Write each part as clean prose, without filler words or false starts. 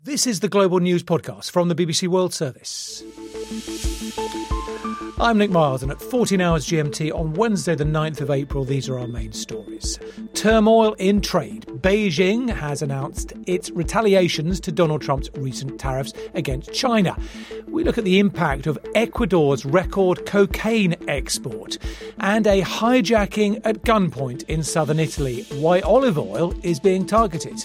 This is the Global News Podcast from the BBC World Service. I'm Nick Miles, and at 14 hours GMT on Wednesday the 9th of April, these are our main stories. Turmoil in trade. Beijing has announced its retaliations to Donald Trump's recent tariffs against China. We look at the impact of Ecuador's record cocaine export and a hijacking at gunpoint in southern Italy. Why olive oil is being targeted.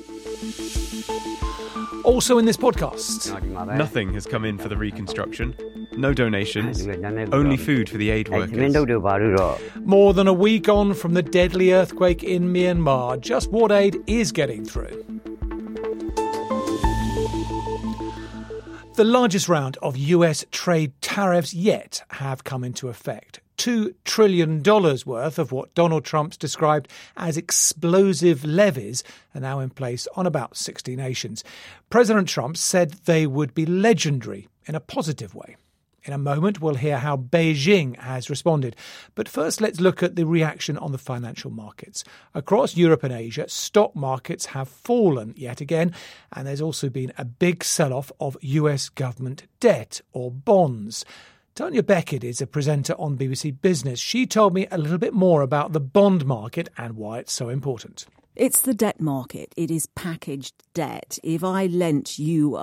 Also in this podcast, nothing has come in for the reconstruction. No donations. Only food for the aid workers. More than a week on from the deadly earthquake in Myanmar, just what aid is getting through. The largest round of US trade tariffs yet have come into effect. $2 trillion worth of what Donald Trump's described as explosive levies are now in place on about 60 nations. President Trump said they would be legendary in a positive way. In a moment, we'll hear how Beijing has responded. But first, let's look at the reaction on the financial markets. Across Europe and Asia, stock markets have fallen yet again, and there's also been a big sell-off of US government debt or bonds. Tanya Beckett is a presenter on BBC Business. She told me a little bit more about the bond market and why it's so important. It's the debt market. It is packaged debt. If I lent you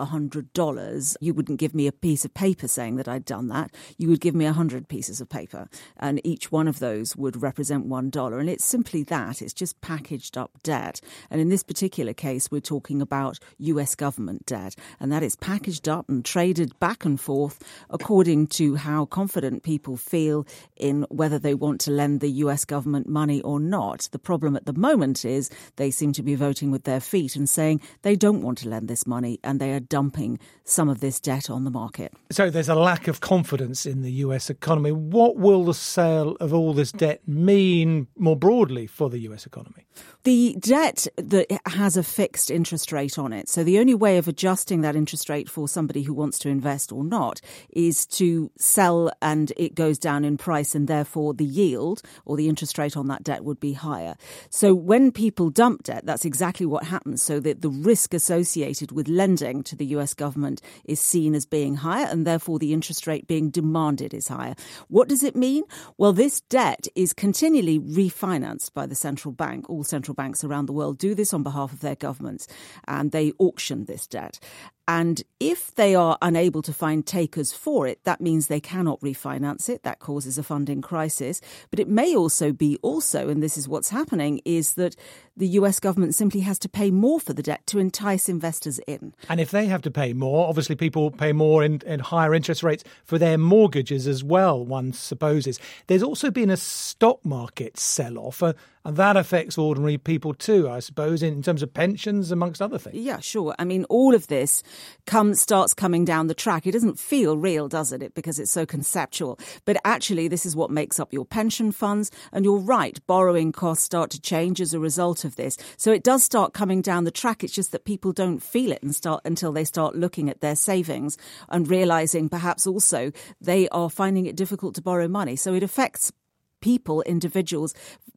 $100, you wouldn't give me a piece of paper saying that I'd done that. You would give me 100 pieces of paper, and each one of those would represent $1. And it's simply that. It's just packaged up debt. And in this particular case, we're talking about US government debt. And that is packaged up and traded back and forth according to how confident people feel in whether they want to lend the US government money or not. The problem at the moment is they seem to be voting with their feet and saying they don't want to lend this money, and they are dumping some of this debt on the market. So there's a lack of confidence in the US economy. What will the sale of all this debt mean more broadly for the US economy? The debt that has a fixed interest rate on it. So the only way of adjusting that interest rate for somebody who wants to invest or not is to sell, and it goes down in price, and therefore the yield or the interest rate on that debt would be higher. So when people dump debt, that's exactly what happens, so that the risk associated with lending to the US government is seen as being higher, and therefore the interest rate being demanded is higher. What does it mean? Well, this debt is continually refinanced by the central bank. All central banks around the world do this on behalf of their governments, and they auction this debt. And if they are unable to find takers for it, that means they cannot refinance it. That causes a funding crisis. But it may also be and this is what's happening, is that the US government simply has to pay more for the debt to entice investors in. And if they have to pay more, obviously people pay more in higher interest rates for their mortgages as well, one supposes. There's also been a stock market sell-off, and that affects ordinary people too, I suppose, in terms of pensions, amongst other things. Yeah, sure. I mean, all of this starts coming down the track. It doesn't feel real, does it? Because it's so conceptual. But actually, this is what makes up your pension funds. And you're right, borrowing costs start to change as a result of this. So it does start coming down the track. It's just that people don't feel it until they start looking at their savings and realizing perhaps also they are finding it difficult to borrow money. So it affects people, individuals,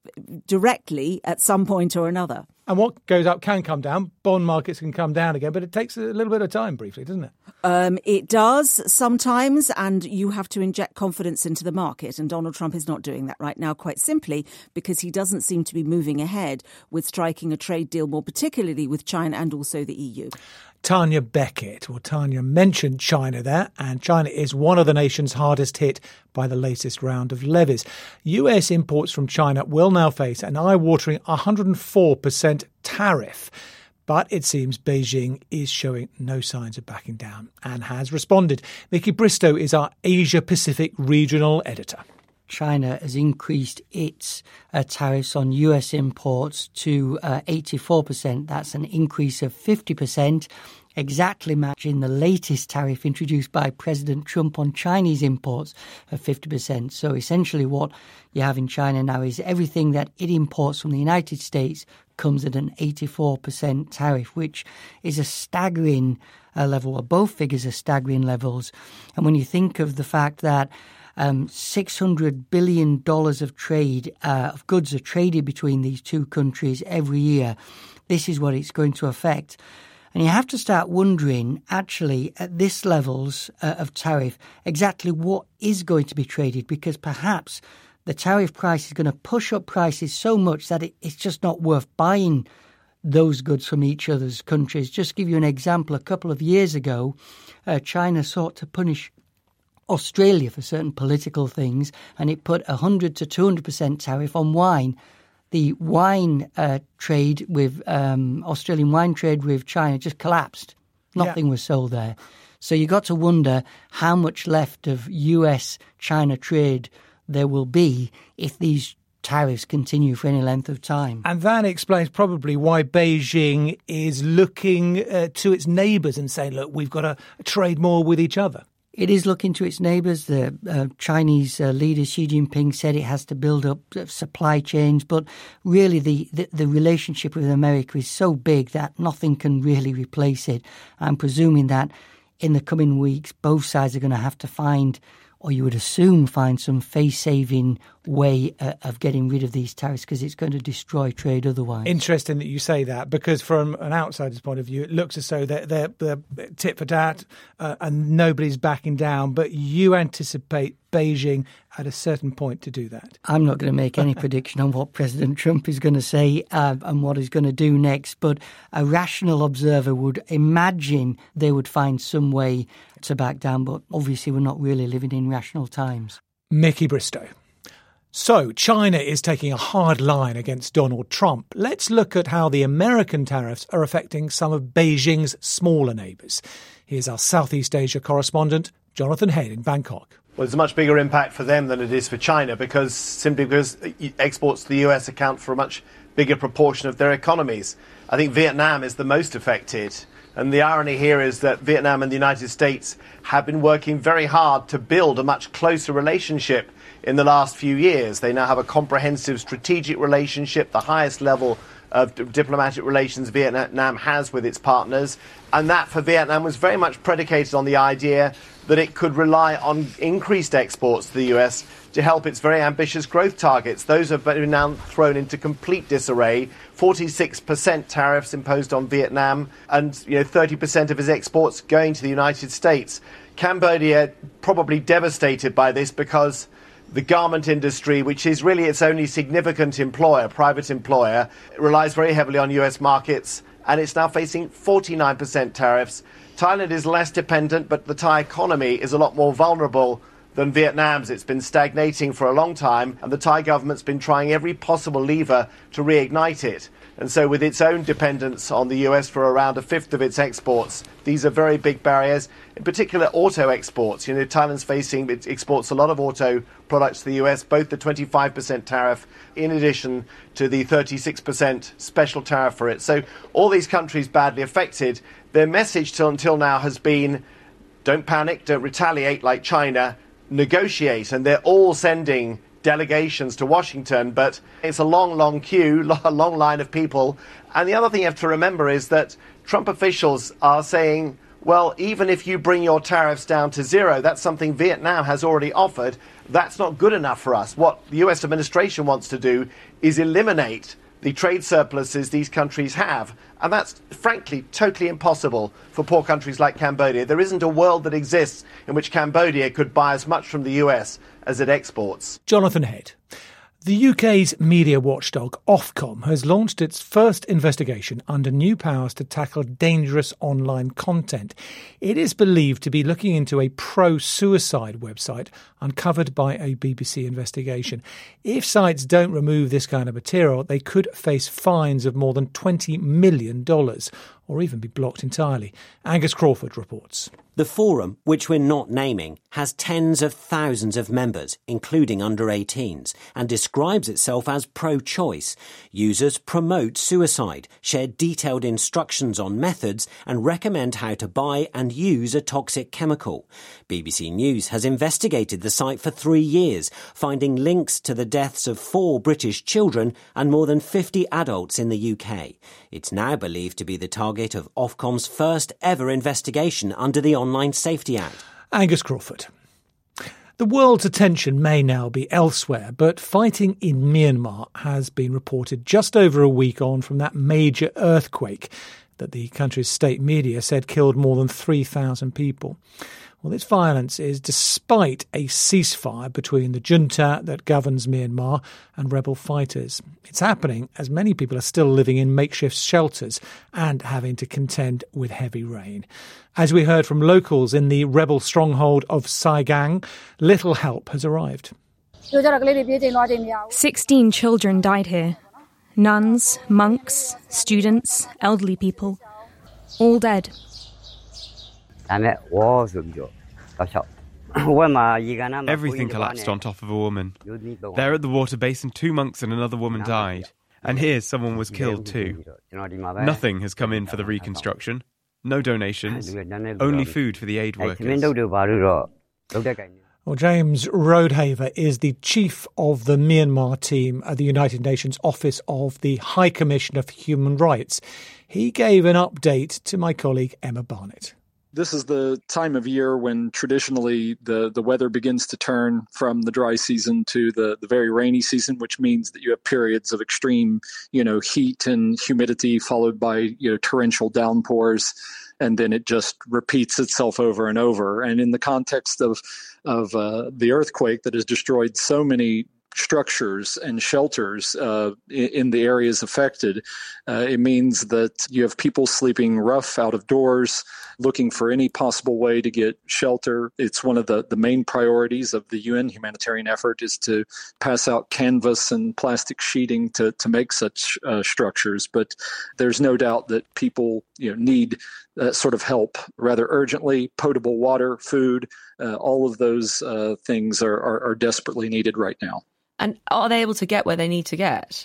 directly at some point or another. And what goes up can come down. Bond markets can come down again, but it takes a little bit of time briefly, doesn't it? It does sometimes, and you have to inject confidence into the market. And Donald Trump is not doing that right now, quite simply because he doesn't seem to be moving ahead with striking a trade deal, more particularly with China and also the EU. Tanya Beckett, or Tanya mentioned China there, and China is one of the nations hardest hit by the latest round of levies. US imports from China will now face an eye-watering 104% tariff. But it seems Beijing is showing no signs of backing down and has responded. Vicky Bristow is our Asia-Pacific regional editor. China has increased its tariffs on US imports to 84%. That's an increase of 50%, exactly matching the latest tariff introduced by President Trump on Chinese imports of 50%. So essentially what you have in China now is everything that it imports from the United States comes at an 84% tariff, which is a staggering level. Well, both figures are staggering levels. And when you think of the fact that $600 billion of trade, of goods are traded between these two countries every year, this is what it's going to affect. And you have to start wondering, actually, at this levels of tariff, exactly what is going to be traded, because perhaps the tariff price is going to push up prices so much that it's just not worth buying those goods from each other's countries. Just to give you an example, a couple of years ago, China sought to punish Australia for certain political things, and it put 100 to 200% tariff on wine. The wine trade with Australian wine trade with China just collapsed. Nothing was sold there. So you got to wonder how much left of US-China trade there will be if these tariffs continue for any length of time. And that explains probably why Beijing is looking to its neighbours and saying, look, we've got to trade more with each other. It is looking to its neighbours. The Chinese leader Xi Jinping said it has to build up supply chains, but really the relationship with America is so big that nothing can really replace it. I'm presuming that in the coming weeks, both sides are going to have to find, or you would assume find, some face-saving way of getting rid of these tariffs, because it's going to destroy trade otherwise. Interesting that you say that, because from an outsider's point of view, it looks as though they're tit for tat and nobody's backing down. But you anticipate Beijing at a certain point to do that. I'm not going to make any prediction on what President Trump is going to say and what he's going to do next, but a rational observer would imagine they would find some way to back down, but obviously we're not really living in rational times. Mickey Bristow. So China is taking a hard line against Donald Trump. Let's look at how the American tariffs are affecting some of Beijing's smaller neighbours. Here's our Southeast Asia correspondent, Jonathan Head in Bangkok. Well, it's a much bigger impact for them than it is for China, because exports to the US account for a much bigger proportion of their economies. I think Vietnam is the most affected. And the irony here is that Vietnam and the United States have been working very hard to build a much closer relationship in the last few years. They now have a comprehensive strategic relationship, the highest level of diplomatic relations Vietnam has with its partners. And that for Vietnam was very much predicated on the idea that it could rely on increased exports to the US to help its very ambitious growth targets. Those have been now thrown into complete disarray. 46% tariffs imposed on Vietnam, and 30% of its exports going to the United States. Cambodia probably devastated by this, because the garment industry, which is really its only significant employer, private employer, relies very heavily on US markets, and it's now facing 49% tariffs. Thailand is less dependent, but the Thai economy is a lot more vulnerable than Vietnam's. It's been stagnating for a long time, and the Thai government's been trying every possible lever to reignite it. And so with its own dependence on the US for around a fifth of its exports, these are very big barriers, in particular auto exports. Thailand's it exports a lot of auto products to the US, both the 25% tariff in addition to the 36% special tariff for it. So all these countries badly affected. Their message until now has been, don't panic, don't retaliate like China, negotiate. And they're all sending delegations to Washington, but it's a long queue, a long line of people. And the other thing you have to remember is that Trump officials are saying, well, even if you bring your tariffs down to zero, that's something Vietnam has already offered. That's not good enough for us. What the US administration wants to do is eliminate the trade surpluses these countries have. And that's, frankly, totally impossible for poor countries like Cambodia. There isn't a world that exists in which Cambodia could buy as much from the US as it exports. Jonathan Head. The UK's media watchdog Ofcom has launched its first investigation under new powers to tackle dangerous online content. It is believed to be looking into a pro-suicide website uncovered by a BBC investigation. If sites don't remove this kind of material, they could face fines of more than $20 million or even be blocked entirely. Angus Crawford reports. The forum, which we're not naming, has tens of thousands of members, including under-18s, and describes itself as pro-choice. Users promote suicide, share detailed instructions on methods, and recommend how to buy and use a toxic chemical. BBC News has investigated the site for 3 years, finding links to the deaths of 4 British children and more than 50 adults in the UK. It's now believed to be the target of Ofcom's first ever investigation under the Online Safety Act. Angus Crawford. The world's attention may now be elsewhere, but fighting in Myanmar has been reported just over a week on from that major earthquake. that the country's state media said killed more than 3,000 people. Well, this violence is despite a ceasefire between the junta that governs Myanmar and rebel fighters. It's happening as many people are still living in makeshift shelters and having to contend with heavy rain. As we heard from locals in the rebel stronghold of Saigang, little help has arrived. 16 children died here. Nuns, monks, students, elderly people, all dead. Everything collapsed on top of a woman. There at the water basin, 2 monks and another woman died. And here someone was killed too. Nothing has come in for the reconstruction. No donations. Only food for the aid workers. Well, James Rodehaver is the chief of the Myanmar team at the United Nations Office of the High Commissioner for Human Rights. He gave an update to my colleague Emma Barnett. This is the time of year when traditionally the weather begins to turn from the dry season to the very rainy season, which means that you have periods of extreme, heat and humidity followed by, torrential downpours. And then it just repeats itself over and over. And in the context of the earthquake that has destroyed so many structures and shelters in the areas affected, it means that you have people sleeping rough out of doors, looking for any possible way to get shelter. It's one of the main priorities of the UN humanitarian effort is to pass out canvas and plastic sheeting to make such structures. But there's no doubt that people need sort of help rather urgently. Potable water, food, all of those things are desperately needed right now. And are they able to get where they need to get?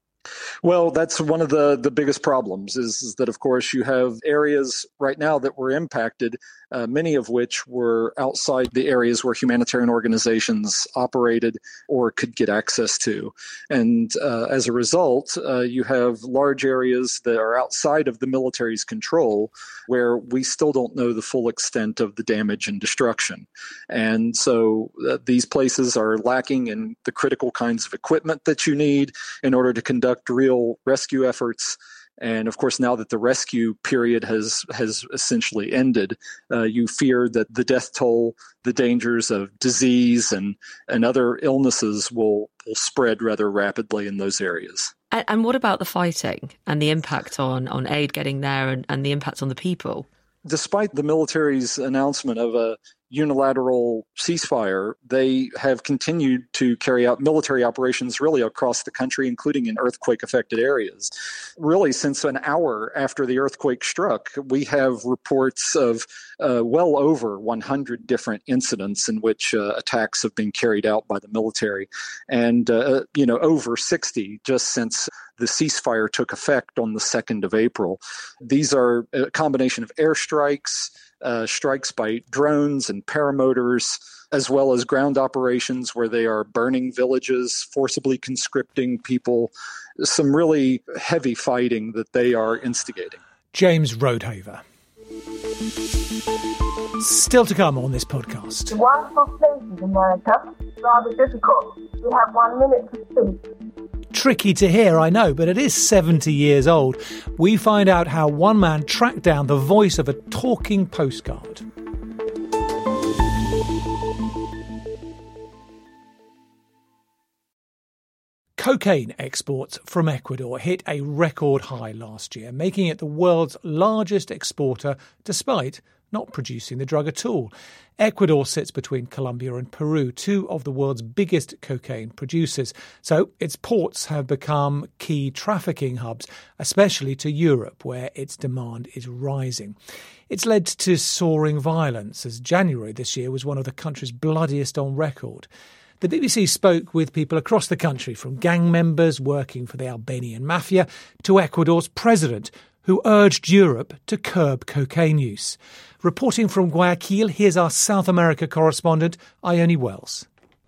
Well, that's one of the biggest problems is that, of course, you have areas right now that were impacted, many of which were outside the areas where humanitarian organizations operated or could get access to. And as a result, you have large areas that are outside of the military's control where we still don't know the full extent of the damage and destruction. And so these places are lacking in the critical kinds of equipment that you need in order to conduct real rescue efforts. And of course, now that the rescue period has essentially ended, you fear that the death toll, the dangers of disease and other illnesses will spread rather rapidly in those areas. And what about the fighting and the impact on aid getting there and the impact on the people? Despite the military's announcement of a unilateral ceasefire, they have continued to carry out military operations really across the country, including in earthquake-affected areas. Really, since an hour after the earthquake struck, we have reports of well over 100 different incidents in which attacks have been carried out by the military, and over 60 just since the ceasefire took effect on the 2nd of April. These are a combination of airstrikes, strikes by drones and paramotors, as well as ground operations where they are burning villages, forcibly conscripting people, some really heavy fighting that they are instigating. James Rodehaver. Still to come on this podcast. The wonderful places in America, rather difficult. You have 1 minute to speak. Tricky to hear, I know, but it is 70 years old. We find out how one man tracked down the voice of a talking postcard. Cocaine exports from Ecuador hit a record high last year, making it the world's largest exporter despite not producing the drug at all. Ecuador sits between Colombia and Peru, two of the world's biggest cocaine producers. So its ports have become key trafficking hubs, especially to Europe, where its demand is rising. It's led to soaring violence, as January this year was one of the country's bloodiest on record. The BBC spoke with people across the country, from gang members working for the Albanian mafia to Ecuador's president, who urged Europe to curb cocaine use. Reporting from Guayaquil, here's our South America correspondent, Ione Wells.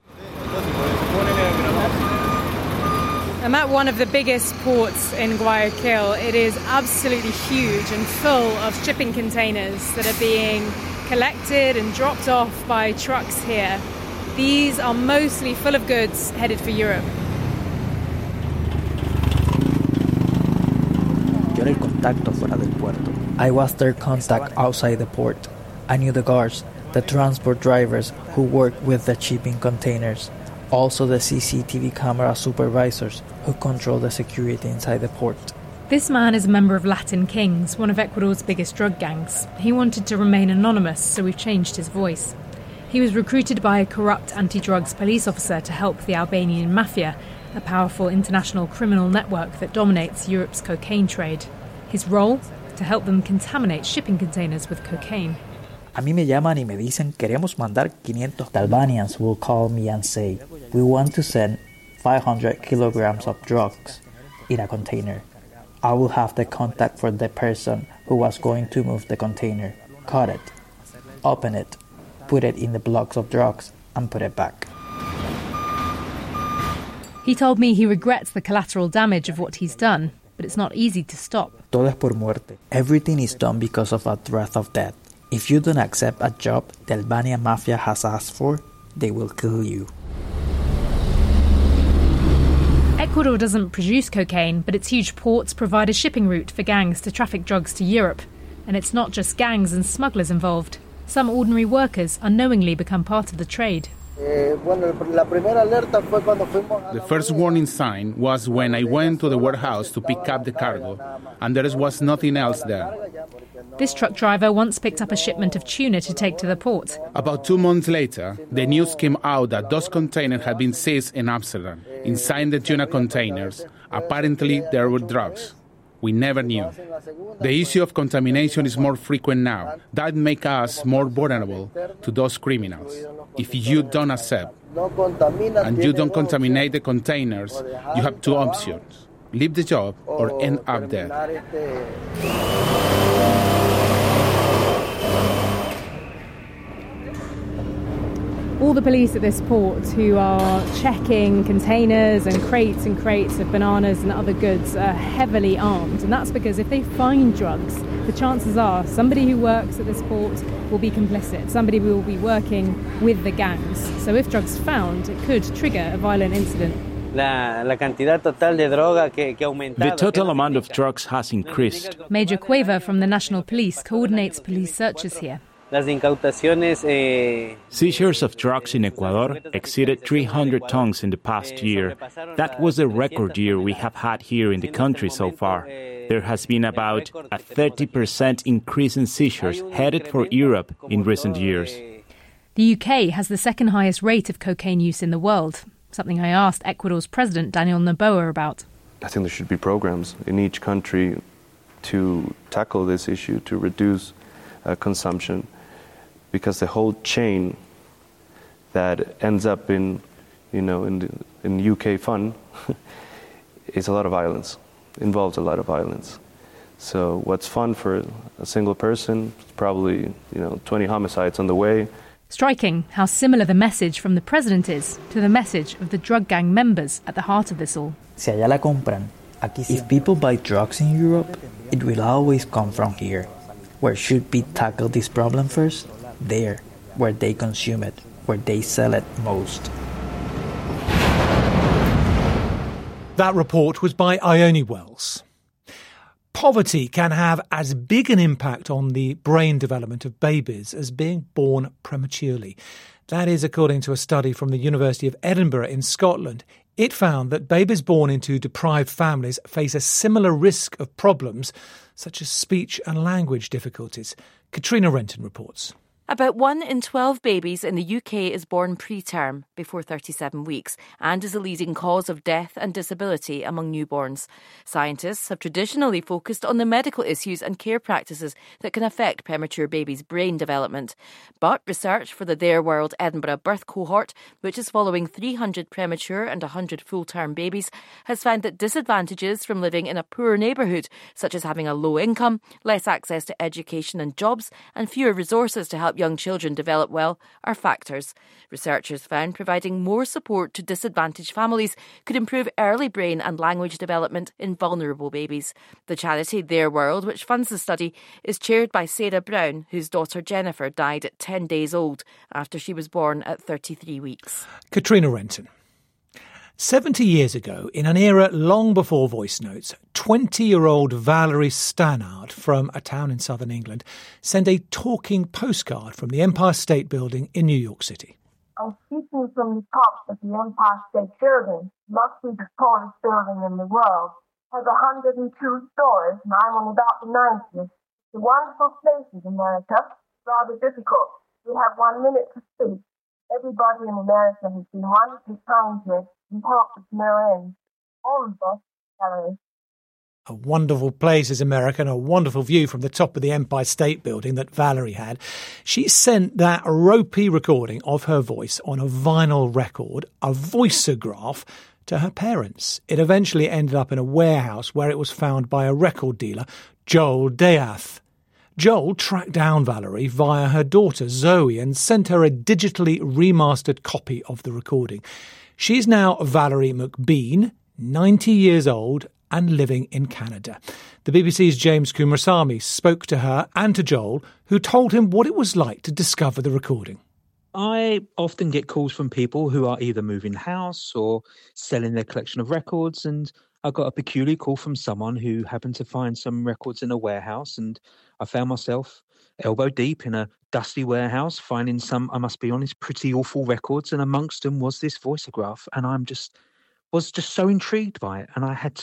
I'm at one of the biggest ports in Guayaquil. It is absolutely huge and full of shipping containers that are being collected and dropped off by trucks here. These are mostly full of goods headed for Europe. contacto fuera del puerto. I was their contact outside the port. I knew the guards, the transport drivers who work with the shipping containers, also the CCTV camera supervisors who control the security inside the port. This man is a member of Latin Kings, one of Ecuador's biggest drug gangs. He wanted to remain anonymous, so we've changed his voice. He was recruited by a corrupt anti-drugs police officer to help the Albanian mafia, a powerful international criminal network that dominates Europe's cocaine trade. His role? To help them contaminate shipping containers with cocaine. A mí me llaman y me dicen, queremos mandar 500. The Albanians will call me and say, we want to send 500 kilograms of drugs in a container. I will have the contact for the person who was going to move the container, cut it, open it, put it in the blocks of drugs, and put it back. He told me he regrets the collateral damage of what he's done, but it's not easy to stop. Todo es por muerte. Everything is done because of a threat of death. If you don't accept a job the Albanian mafia has asked for, they will kill you. Ecuador doesn't produce cocaine, but its huge ports provide a shipping route for gangs to traffic drugs to Europe. And it's not just gangs and smugglers involved. Some ordinary workers unknowingly become part of the trade. The first warning sign was when I went to the warehouse to pick up the cargo, and there was nothing else there. This truck driver once picked up a shipment of tuna to take to the port. About 2 months later, the news came out that those containers had been seized in Amsterdam. Inside the tuna containers, apparently there were drugs. We never knew. The issue of contamination is more frequent now. That makes us more vulnerable to those criminals. If you don't accept and you don't contaminate the containers, you have two options. Leave the job or end up dead. All the police at this port who are checking containers and crates of bananas and other goods are heavily armed. And that's because if they find drugs, the chances are somebody who works at this port will be complicit. Somebody will be working with the gangs. So if drugs found, it could trigger a violent incident. The total amount of drugs has increased. Major Cueva from the National Police coordinates police searches here. Seizures of drugs in Ecuador exceeded 300 tons in the past year. That was the record year we have had here in the country so far. There has been about a 30% increase in seizures headed for Europe in recent years. The UK has the second highest rate of cocaine use in the world, something I asked Ecuador's President Daniel Noboa about. I think there should be programs in each country to tackle this issue, to reduce consumption, because the whole chain that ends up in UK fun is a lot of violence, involves a lot of violence. So what's fun for a single person is probably 20 homicides on the way. Striking how similar the message from the president is to the message of the drug gang members at the heart of this all. Si allá la compran, aquí sí. If people buy drugs in Europe, it will always come from here. Where should we tackle this problem first? There, where they consume it, where they sell it most. That report was by Ione Wells. Poverty can have as big an impact on the brain development of babies as being born prematurely. That is according to a study from the University of Edinburgh in Scotland. It found that babies born into deprived families face a similar risk of problems such as speech and language difficulties. Katrina Renton reports. About 1 in 12 babies in the UK is born preterm, before 37 weeks, and is a leading cause of death and disability among newborns. Scientists have traditionally focused on the medical issues and care practices that can affect premature babies' brain development. But research for the Their World Edinburgh birth cohort, which is following 300 premature and 100 full-term babies, has found that disadvantages from living in a poor neighbourhood, such as having a low income, less access to education and jobs, and fewer resources to help young children develop well, are factors. Researchers found providing more support to disadvantaged families could improve early brain and language development in vulnerable babies. The charity Their World, which funds the study, is chaired by Sarah Brown, whose daughter Jennifer died at 10 days old after she was born at 33 weeks. Katrina Renton. 70 years ago, in an era long before voice notes, 20-year-old Valerie Stannard from a town in southern England sent a talking postcard from the Empire State Building in New York City. I'm speaking from the top of the Empire State Building, must be the tallest building in the world. It has 102 stories, and I'm on about the 90th. It's a wonderful place in America. It's rather difficult. We have 1 minute to speak. Everybody in America has been wonderfully kind to us and helped us no end. All of us, Valerie. A wonderful place is America, and a wonderful view from the top of the Empire State Building that Valerie had. She sent that ropey recording of her voice on a vinyl record, a voiceograph, to her parents. It eventually ended up in a warehouse where it was found by a record dealer, Joel Death. Joel tracked down Valerie via her daughter Zoe and sent her a digitally remastered copy of the recording. She's now Valerie McBean, 90 years old and living in Canada. The BBC's James Kumarasamy spoke to her and to Joel, who told him what it was like to discover the recording. I often get calls from people who are either moving house or selling their collection of records, and I got a peculiar call from someone who happened to find some records in a warehouse, and I found myself elbow deep in a dusty warehouse, finding some, I must be honest, pretty awful records, and amongst them was this voiceograph, and was just so intrigued by it, and I had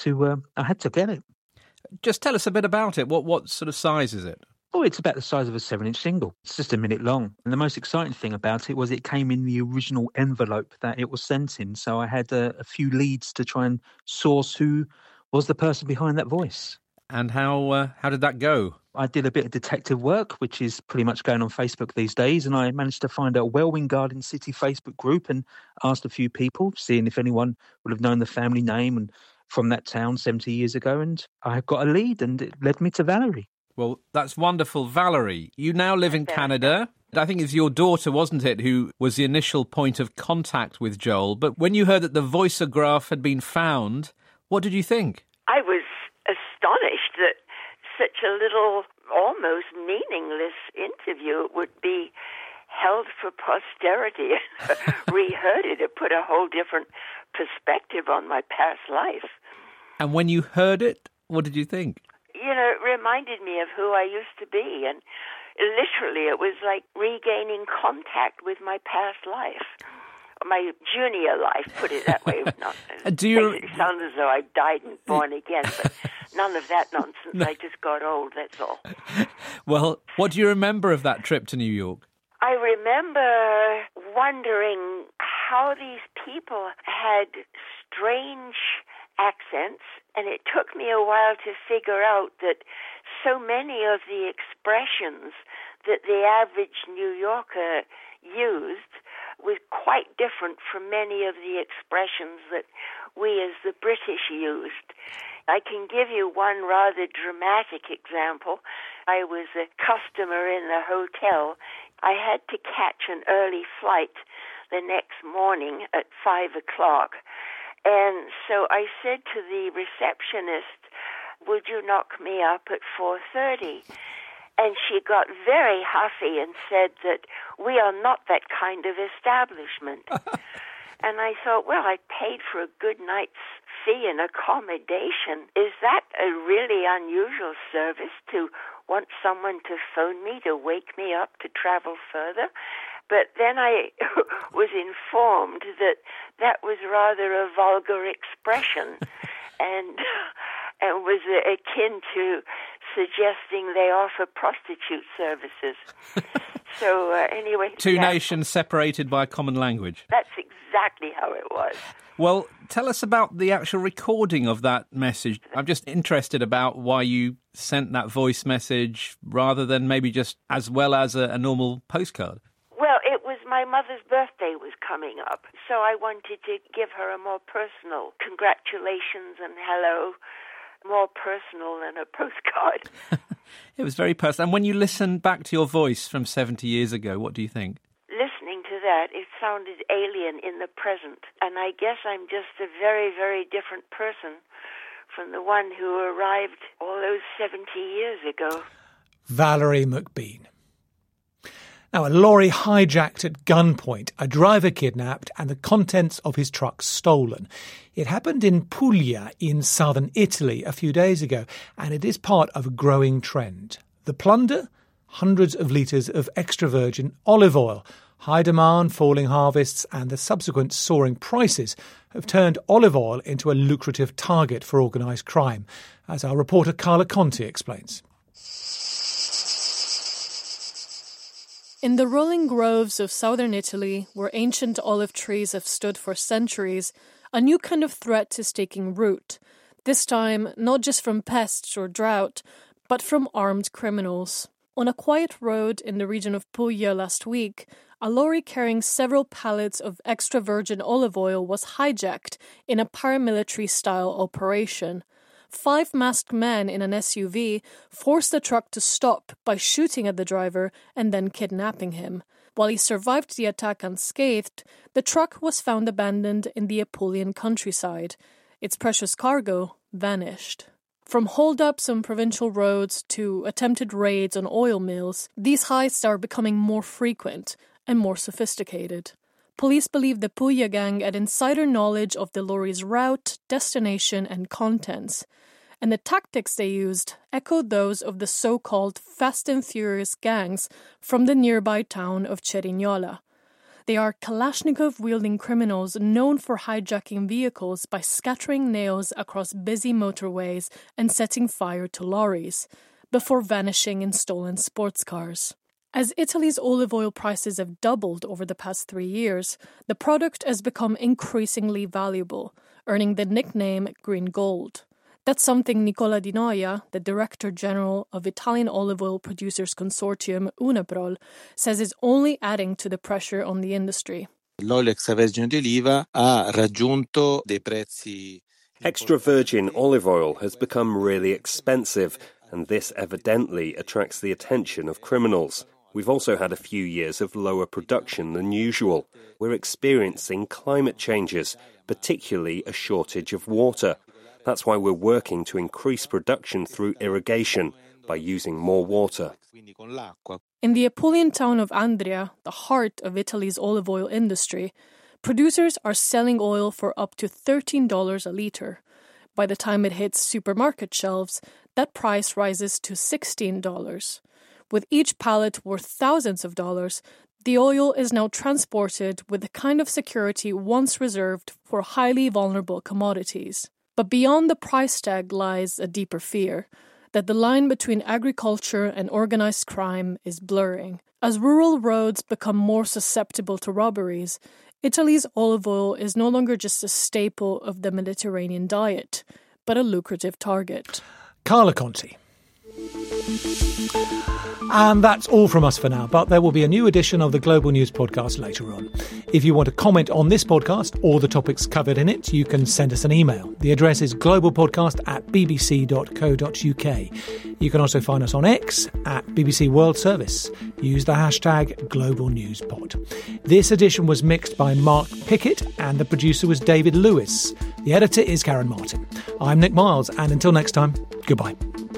to get it. Just tell us a bit about it. What sort of size is it? Oh, it's about the size of a 7-inch single. It's just a minute long. And the most exciting thing about it was it came in the original envelope that it was sent in. So I had a few leads to try and source who was the person behind that voice. And how did that go? I did a bit of detective work, which is pretty much going on Facebook these days. And I managed to find a Welwyn Garden City Facebook group and asked a few people, seeing if anyone would have known the family name and from that town 70 years ago. And I got a lead, and it led me to Valerie. Well, that's wonderful. Valerie, you now live in Canada. I think it's your daughter, wasn't it, who was the initial point of contact with Joel. But when you heard that the voiceograph had been found, what did you think? I was astonished that such a little, almost meaningless interview would be held for posterity. Reheard it. It put a whole different perspective on my past life. And when you heard it, what did you think? You know, it reminded me of who I used to be, and literally it was like regaining contact with my past life. My junior life, put it that way. Not, it sounds as though I died and born again, but none of that nonsense. No. I just got old, that's all. Well, what do you remember of that trip to New York? I remember wondering how these people had strange accents, and it took me a while to figure out that so many of the expressions that the average New Yorker used was quite different from many of the expressions that we as the British used. I can give you one rather dramatic example. I was a customer in the hotel. I had to catch an early flight the next morning at 5 o'clock. And so I said to the receptionist, "Would you knock me up at 4:30? And she got very huffy and said that we are not that kind of establishment. And I thought, well, I paid for a good night's fee and accommodation. Is that a really unusual service to want someone to phone me to wake me up to travel further? But then I was informed that that was rather a vulgar expression and was akin to suggesting they offer prostitute services. So anyway... Two nations separated by a common language. That's exactly how it was. Well, tell us about the actual recording of that message. I'm just interested about why you sent that voice message rather than maybe just as well as a normal postcard. Well, it was my mother's birthday was coming up, so I wanted to give her a more personal congratulations and hello, more personal than a postcard. It was very personal. And when you listen back to your voice from 70 years ago, what do you think? Listening to that, it sounded alien in the present. And I guess I'm just a very, very different person from the one who arrived all those 70 years ago. Valerie McBean. Now, a lorry hijacked at gunpoint, a driver kidnapped and the contents of his truck stolen. It happened in Puglia in southern Italy a few days ago, and it is part of a growing trend. The plunder? Hundreds of litres of extra virgin olive oil. High demand, falling harvests and the subsequent soaring prices have turned olive oil into a lucrative target for organised crime, as our reporter Carla Conti explains. In the rolling groves of southern Italy, where ancient olive trees have stood for centuries, a new kind of threat is taking root. This time, not just from pests or drought, but from armed criminals. On a quiet road in the region of Puglia last week, a lorry carrying several pallets of extra virgin olive oil was hijacked in a paramilitary-style operation. 5 masked men in an SUV forced the truck to stop by shooting at the driver and then kidnapping him. While he survived the attack unscathed, the truck was found abandoned in the Apulian countryside. Its precious cargo vanished. From hold-ups on provincial roads to attempted raids on oil mills, these heists are becoming more frequent and more sophisticated. Police believe the Puglia gang had insider knowledge of the lorry's route, destination, and contents, and the tactics they used echoed those of the so-called Fast and Furious gangs from the nearby town of Cerignola. They are Kalashnikov-wielding criminals known for hijacking vehicles by scattering nails across busy motorways and setting fire to lorries, before vanishing in stolen sports cars. As Italy's olive oil prices have doubled over the past 3 years, the product has become increasingly valuable, earning the nickname green gold. That's something Nicola Di Noia, the Director General of Italian Olive Oil Producers Consortium Unaprol, says is only adding to the pressure on the industry. L'olio extravergine di oliva ha raggiunto dei prezzi. Extra virgin olive oil has become really expensive, and this evidently attracts the attention of criminals. We've also had a few years of lower production than usual. We're experiencing climate changes, particularly a shortage of water. That's why we're working to increase production through irrigation by using more water. In the Apulian town of Andria, the heart of Italy's olive oil industry, producers are selling oil for up to $13 a litre. By the time it hits supermarket shelves, that price rises to $16. With each pallet worth thousands of dollars, the oil is now transported with the kind of security once reserved for highly vulnerable commodities. But beyond the price tag lies a deeper fear, that the line between agriculture and organized crime is blurring. As rural roads become more susceptible to robberies, Italy's olive oil is no longer just a staple of the Mediterranean diet, but a lucrative target. Carla Conti. And that's all from us for now, but there will be a new edition of the Global News Podcast later on. If you want to comment on this podcast or the topics covered in it, you can send us an email. The address is globalpodcast@bbc.co.uk. You can also find us on X @BBC World Service. Use the hashtag Global News Pod. This edition was mixed by Mark Pickett and the producer was David Lewis. The editor is Karen Martin. I'm Nick Miles, and until next time, goodbye.